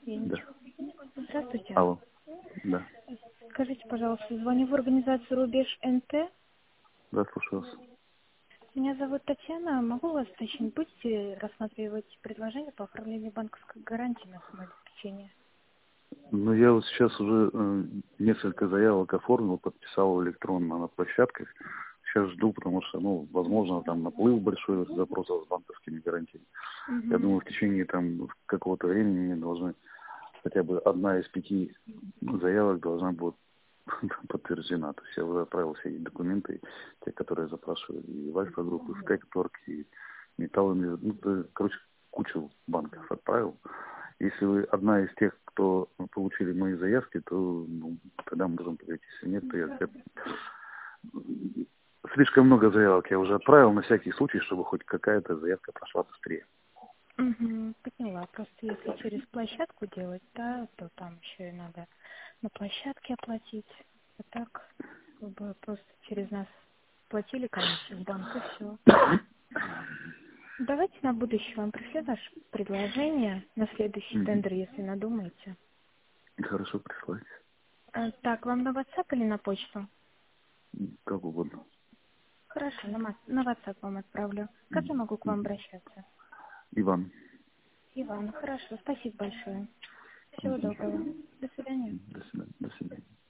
Я Да. ничего. Здравствуйте. Алло. Да. Скажите, пожалуйста, звоню в организацию «Рубеж НТ». Да, слушаю вас. Меня зовут Татьяна. Могу вас уточнить, будете рассматривать предложение по оформлению банковской гарантии на самообеспечение? Ну, я вот сейчас уже несколько заявок оформил, подписал электронно на площадках. Сейчас жду, потому что, ну, возможно, там наплыв большой запросов с банковскими гарантиями. Я Угу. думаю, в течение там какого-то времени мне должны хотя бы одна из 5 заявок должна будет подтверждена. То есть я уже отправил все эти документы, те, которые запрашивали и в Альфа-группу, и в Текторг, и Металл, ну, короче, кучу банков отправил. Если вы одна из тех, кто получили мои заявки, то ну, тогда можем поговорить. Если нет, то слишком много заявок я уже отправил на всякий случай, чтобы хоть какая-то заявка прошла быстрее. Угу. Поняла. Просто если через площадку делать, да, то там еще и надо на площадке оплатить. А так, как бы просто через нас платили комиссию в банк и все. Давайте на будущее вам пришлю наше предложение на следующий Мгм. тендер, если надумаете. Хорошо, присылайте. Так, вам на WhatsApp или на почту? Как угодно. Хорошо, на WhatsApp вам отправлю. Как я Мгм. могу к вам Мгм. обращаться? Иван. Иван, хорошо, спасибо большое. Всего Мгм. доброго. До свидания. До свидания. До свидания.